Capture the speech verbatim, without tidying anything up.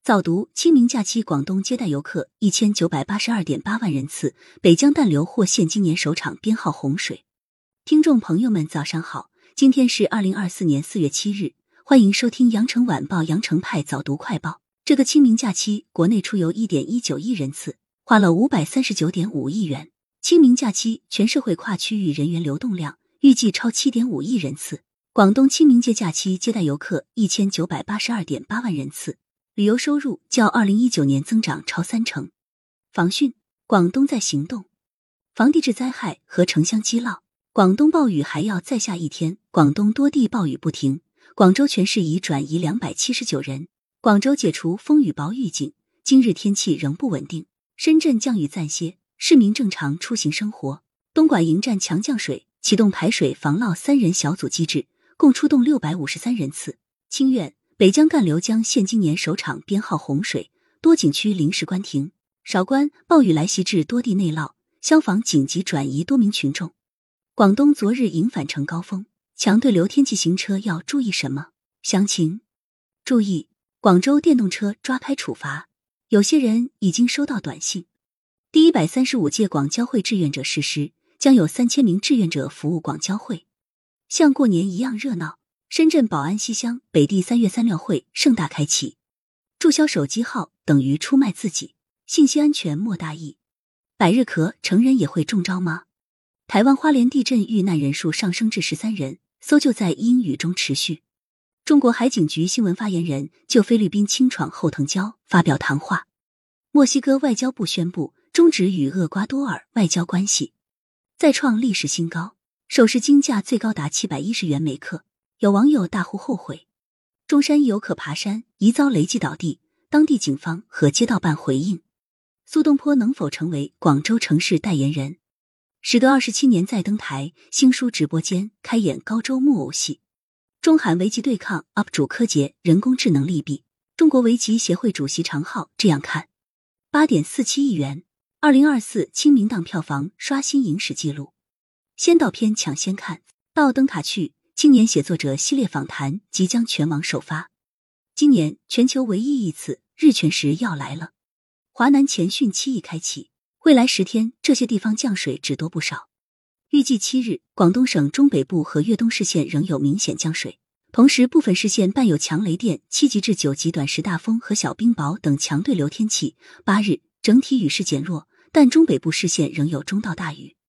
早读：清明假期广东接待游客一千九百八十二点八万人次，北江淡流获现今年首场编号洪水。听众朋友们早上好，今天是二零二四年四月七日，欢迎收听羊城晚报羊城派早读快报。这个清明假期，国内出游 一点一九亿人次，花了 五百三十九点五亿元。清明假期全社会跨区域人员流动量预计超 七点五亿人次。广东清明节假期接待游客一千九百八十二点八万人次。旅游收入较二零一九年增长超三成。防汛，广东在行动。防地质灾害和城乡积涝，广东暴雨还要再下一天，广东多地暴雨不停，广州全市已转移两百七十九人。广州解除风雨雹预警，今日天气仍不稳定。深圳降雨暂歇，市民正常出行生活。东莞迎战强降水，启动排水防涝三人小组机制，共出动六百五十三人次。清远，北江赣流将现今年首场编号洪水，多景区临时关停。韶关，暴雨来袭致多地内涝，消防紧急转移多名群众。广东昨日迎返程高峰，强对流天气行车要注意什么？详情注意，广州电动车抓拍处罚，有些人已经收到短信。第一百三十五届广交会志愿者誓师，将有三千名志愿者服务广交会，像过年一样热闹。深圳宝安西乡北地三月三庙会盛大开启，注销手机号等于出卖自己，信息安全莫大意。百日咳，成人也会中招吗？台湾花莲地震遇难人数上升至十三人，搜救在阴雨中持续。中国海警局新闻发言人就菲律宾清闯后藤礁发表谈话。墨西哥外交部宣布终止与厄瓜多尔外交关系，再创历史新高，首饰金价最高达七百一十元每克。有网友大呼后悔。中山一游客爬山疑遭雷击倒地，当地警方和街道办回应。苏东坡能否成为广州城市代言人？时隔二十七年再登台，新书直播间开演高州木偶戏。中韩围棋对抗 U P 主柯洁人工智能利弊，中国围棋协会主席常浩这样看。 八点四七亿元，二零二四清明档票房刷新影史纪录。先导片抢先看，到灯塔去。青年写作者系列访谈即将全网首发。今年全球唯一一次日全食要来了。华南前汛期已开启，未来十天这些地方降水只多不少。预计七日，广东省中北部和粤东市县仍有明显降水，同时部分市县伴有强雷电、七级至九级短时大风和小冰雹等强对流天气。八日，整体雨势减弱，但中北部市县仍有中到大雨。